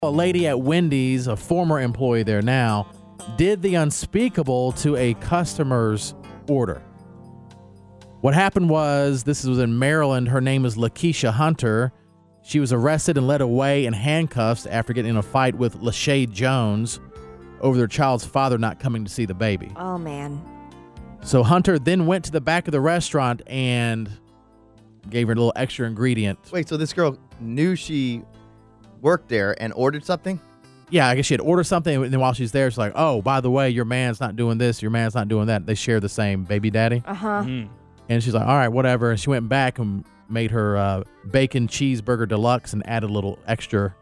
A lady at Wendy's, a former employee there now, did the unspeakable to a customer's order. What happened was, this was in Maryland. Her name is Lakeisha Hunter. She was arrested and led away in handcuffs after getting in a fight with Lachey Jones over their child's father not coming to see the baby. Oh, man. So Hunter then went to the back of the restaurant and gave her a little extra ingredient. Wait, so this girl knew she worked there and ordered something? Yeah, I guess she had ordered something, and then while she's there, she's like, oh, by the way, your man's not doing this, your man's not doing that. They share the same baby daddy. Uh-huh. And she's like, all right, whatever. And she went back and made her bacon cheeseburger deluxe and added a little extra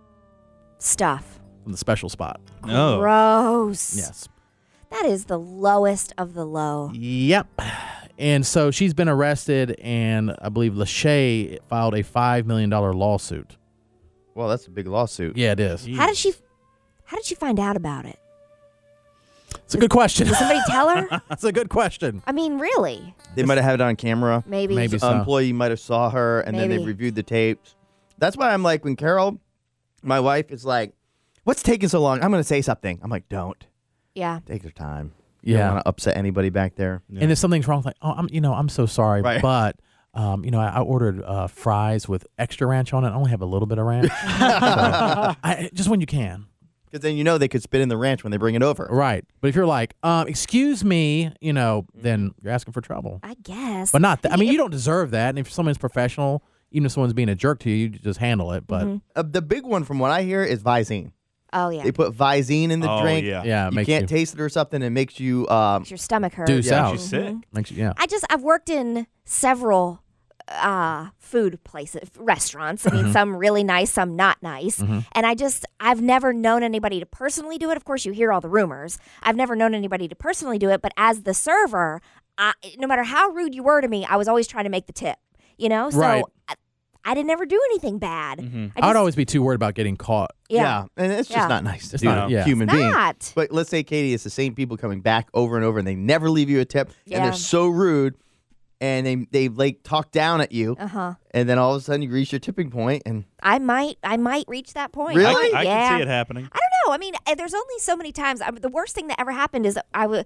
Stuff. from the special spot. No. Gross. Yes. That is the lowest of the low. Yep. And so she's been arrested, and I believe Lachey filed a $5 million lawsuit. Well, that's a big lawsuit. Yeah, it is. How did she find out about it? It's a good question. Did somebody tell her? That's a good question. I mean, really? They might have had it on camera. Maybe. Maybe so. Employee might have saw her, and then they Maybe. reviewed the tapes. That's why I'm like, when Carol, my wife, is like, what's taking so long? I'm going to say something. I'm like, don't. Yeah. Take your time. You Yeah. don't want to upset anybody back there. And if something's wrong, like, oh, I'm so sorry, Right. but I ordered fries with extra ranch on it. I only have a little bit of ranch. Just when you can. Because then you know they could spit in the ranch when they bring it over. Right. But if you're like, excuse me, then you're asking for trouble. I guess. But not, you don't deserve that. And if someone's professional, even if someone's being a jerk to you, you just handle it. But The big one from what I hear is Visine. Oh, yeah. They put Visine in the Oh, drink. yeah. yeah, it You makes can't taste it or something. It makes you... Makes your stomach hurt. deuce Yeah, out. She's sick. Makes you, yeah. I've worked in several food places, restaurants. I mean, some really nice, some not nice. And I've never known anybody to personally do it. Of course, you hear all the rumors. I've never known anybody to personally do it. But as the server, no matter how rude you were to me, I was always trying to make the tip, So Right. I didn't ever do anything bad. I would always be too worried about getting caught. Yeah. And it's just Yeah. not nice to It's do not- to yeah. a human It's being. not. But let's say, Katie, it's the same people coming back over and over, and they never leave you a tip, and Yeah. they're so rude, and they like talk down at you, Uh-huh. and then all of a sudden you reach your tipping point, and I might reach that point. Really? I Yeah. can see it happening. I don't know. I mean, there's only so many times. The worst thing that ever happened is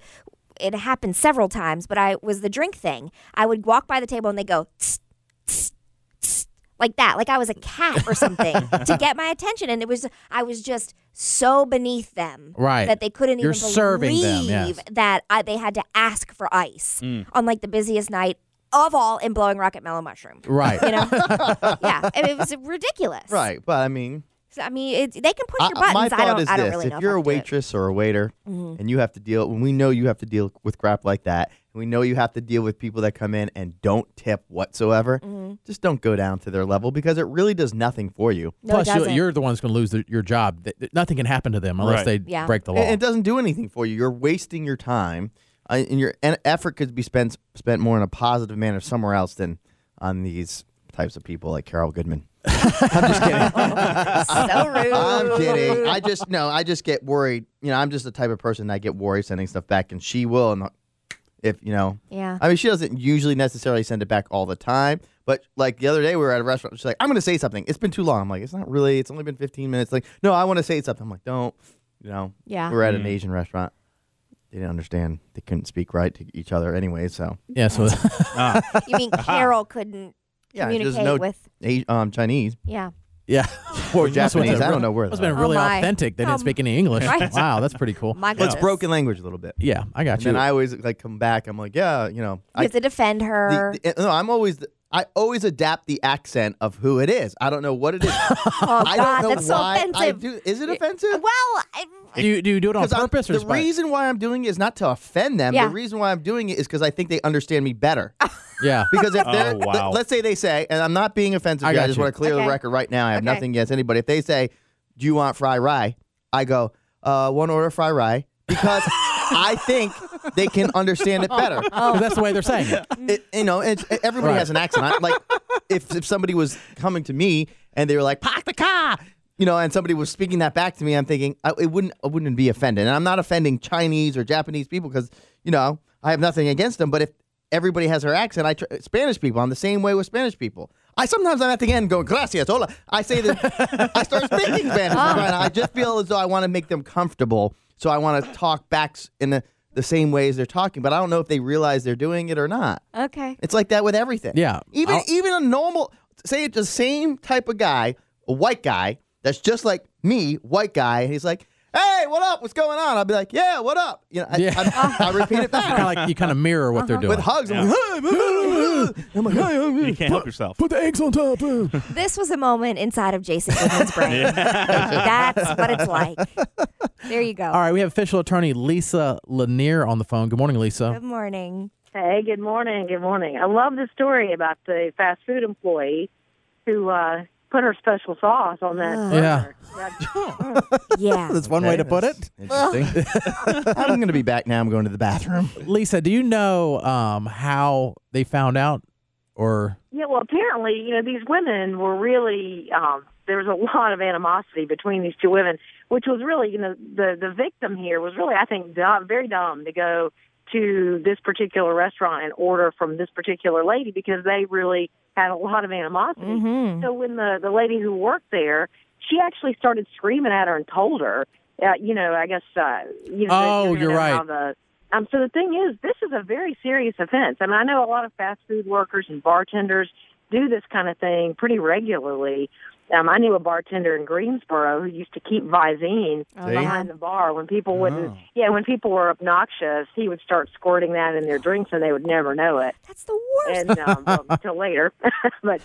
it happened several times, but I was the drink thing. I would walk by the table and they go tss, tss, tss, like that, like I was a cat or something to get my attention. And I was just so beneath them, Right. that they couldn't You're even serving them, believe yes. that they had to ask for ice on like the busiest night of all in Blowing Rocket Mellow Mushroom. Right. Yeah, I mean, it was ridiculous. right. But I mean, So, I mean, they can push your my buttons. thought is I don't this: really know if you're I a can do it. waitress or a waiter, and you have to deal, when we know you have to deal with crap like that, and we know you have to deal with people that come in and don't tip whatsoever, just don't go down to their level because it really does nothing for you. No, it Plus, doesn't. you're the one that's going to lose your job. Nothing can happen to them unless Right. they Yeah. break the law. And it doesn't do anything for you. You're wasting your time, and your effort could be spent more in a positive manner somewhere else than on these types of people like Carol Goodman. I'm just kidding. So rude. I'm kidding. I just get worried. I'm just the type of person that I get worried sending stuff back, and she will. And Yeah. I mean, she doesn't usually necessarily send it back all the time, but like the other day we were at a restaurant. She's like, "I'm going to say something. It's been too long." I'm like, "It's not really. It's only been 15 minutes." Like, "No, I want to say something." I'm like, "Don't." Yeah. We're at an Asian restaurant. They didn't understand. They couldn't speak right to each other anyway. So yeah, so You mean Carol couldn't yeah, there's communicate no with? Chinese Yeah. yeah. or Japanese. I don't know where. It's they're been at. really my. authentic. They didn't speak any English. Right. Wow, that's pretty cool. My It's goodness. broken language a little bit. Yeah, I got And you. then I always like come back. I'm like, yeah, You have to defend her. No, I always adapt the accent of who it is. I don't know what it is. Oh, I God, don't know that's so why I offensive. do. Is it offensive? Well, do you do it on 'Cause purpose or the spite? reason why I'm doing it is not to offend them. Yeah. The reason why I'm doing it is because I think they understand me better. Yeah. Because if they're, Oh, wow. let's say they say, and I'm not being offensive I here, I got just you. want to clear Okay. the record right now. I have Okay. nothing against anybody. If they say, "Do you want fry rye?" I go, "One order fry rye," because I think they can understand it better. 'Cause that's the way they're saying it. Everybody Right. has an accent. Like if somebody was coming to me and they were like, "Park the car," and somebody was speaking that back to me, I'm thinking I wouldn't be offended. And I'm not offending Chinese or Japanese people because I have nothing against them. But if everybody has their accent, Spanish people, I'm the same way with Spanish people. Sometimes I'm at the end going, gracias, hola. I say that I start speaking Spanish. I just feel as though I want to make them comfortable. So I want to talk back in the same way as they're talking. But I don't know if they realize they're doing it or not. Okay. It's like that with everything. Yeah. Even a normal, say it's the same type of guy, a white guy, that's just like me, white guy. And he's like, hey, what up? What's going on? I'll be like, yeah, what up? I repeat it back. You kind of mirror what they're doing. With hugs. I'm like, I'm like, hey, You can't help yourself. Put the eggs on top. This was a moment inside of Jason Goodman's brain. That's what it's like. There you go. All right, we have official attorney Lisa Lanier on the phone. Good morning, Lisa. Good morning. Hey, good morning. Good morning. I love the story about the fast food employee who put her special sauce on that Yeah. burger. Yeah. That's one way to put it. Interesting. I'm going to be back now. I'm going to the bathroom. Lisa, do you know how they found out? Or Yeah, well, apparently, these women were really, there was a lot of animosity between these two women, which was really, the victim here was really, I think, very dumb to go to this particular restaurant and order from this particular lady because they really had a lot of animosity. Mm-hmm. So when the lady who worked there, she actually started screaming at her and told her, I guess, Oh, you're right. So the thing is, this is a very serious offense. I mean, I know a lot of fast food workers and bartenders do this kind of thing pretty regularly. I knew a bartender in Greensboro who used to keep Visine behind the bar when people wouldn't. Yeah, when people were obnoxious, he would start squirting that in their drinks, and they would never know it. That's the worst. And until later, but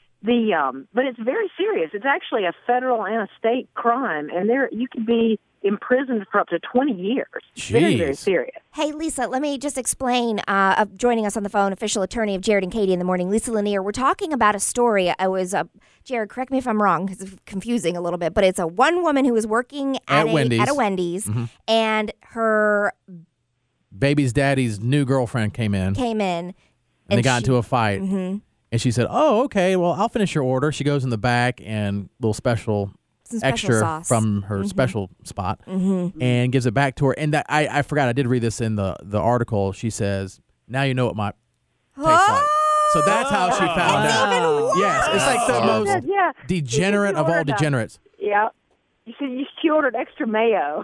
it's very serious. It's actually a federal and a state crime, and you could be imprisoned for up to 20 years. Very, very serious. Hey, Lisa, let me just explain. Joining us on the phone, official attorney of Jared and Katie in the morning, Lisa Lanier. We're talking about a story. It was Jared, correct me if I'm wrong, because it's confusing a little bit, but it's a one woman who was working at a Wendy's, mm-hmm. and her baby's daddy's new girlfriend came in. And they got into a fight. Mm-hmm. And she said, oh, okay, well, I'll finish your order. She goes in the back and little special extra sauce from her special spot and gives it back to her. And that I forgot, I did read this in the article. She says, now you know what my tastes like. So that's how she found out. Even worse. Yes, it's like the most degenerate of all degenerates. Yeah. She ordered extra mayo.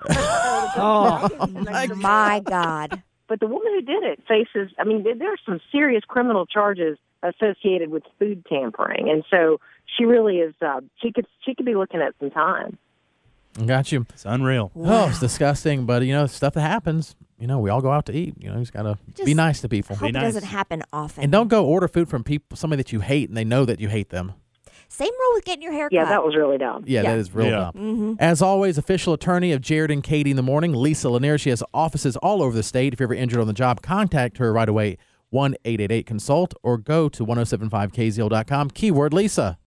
My God. But the woman who did it faces, there are some serious criminal charges associated with food tampering. And so she really is, she could be looking at some time. Got you. It's unreal. Oh, it's disgusting, but stuff that happens. We all go out to eat. You just gotta be nice to people. Hope it doesn't happen often. And don't go order food from somebody that you hate, and they know that you hate them. Same rule with getting your hair cut. Yeah, that was really dumb. Yeah, that is real dumb. Mm-hmm. As always, official attorney of Jared and Katie in the morning, Lisa Lanier. She has offices all over the state. If you're ever injured on the job, contact her right away, 1-888-CONSULT, or go to 1075kzl.com, keyword Lisa.